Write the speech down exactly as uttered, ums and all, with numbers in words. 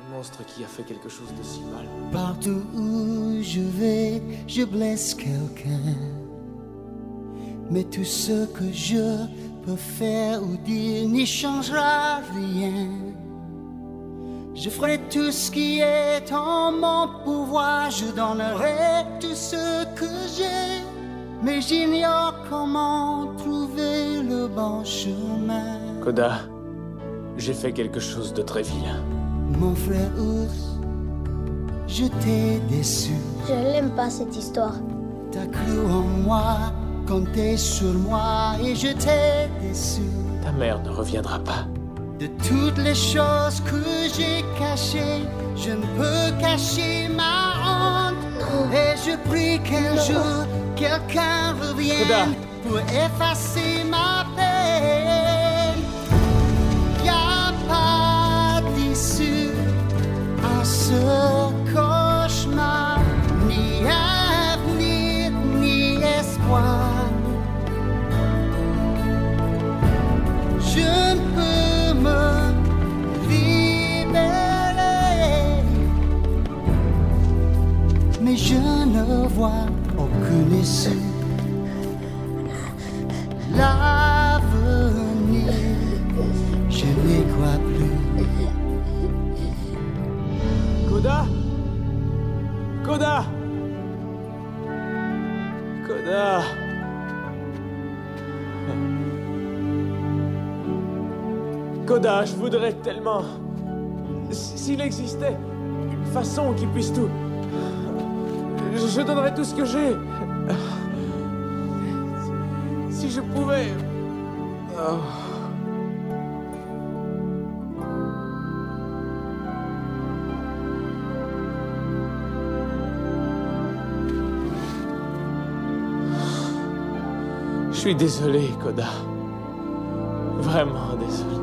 Un monstre qui a fait quelque chose de si mal. Partout où je vais, je blesse quelqu'un. Mais tout ce que je peux faire ou dire n'y changera rien. Je ferai tout ce qui est en mon pouvoir. Je donnerai tout ce que j'ai. Mais j'ignore comment trouver le bon chemin. Koda, j'ai fait quelque chose de très vilain. Mon frère ours, je t'ai déçu. Je l'aime pas cette histoire. T'as cru en moi, compté sur moi et je t'ai déçu. Ta mère ne reviendra pas. De toutes les choses que j'ai cachées, je ne peux cacher ma honte. Et je prie qu'un jour, quelqu'un revienne Koda. pour effacer ma peine. Y'a pas d'issue à ce cauchemar, ni avenir, ni espoir. Je ne peux me libérer, mais je ne vois aucune issue. L'avenir, je n'y crois plus. Koda Koda Koda Koda, je voudrais tellement... S'il existait une façon qui puisse tout... Je, je donnerais tout ce que j'ai. Si je pouvais... Oh. Je suis désolé, Koda. Vraiment désolé.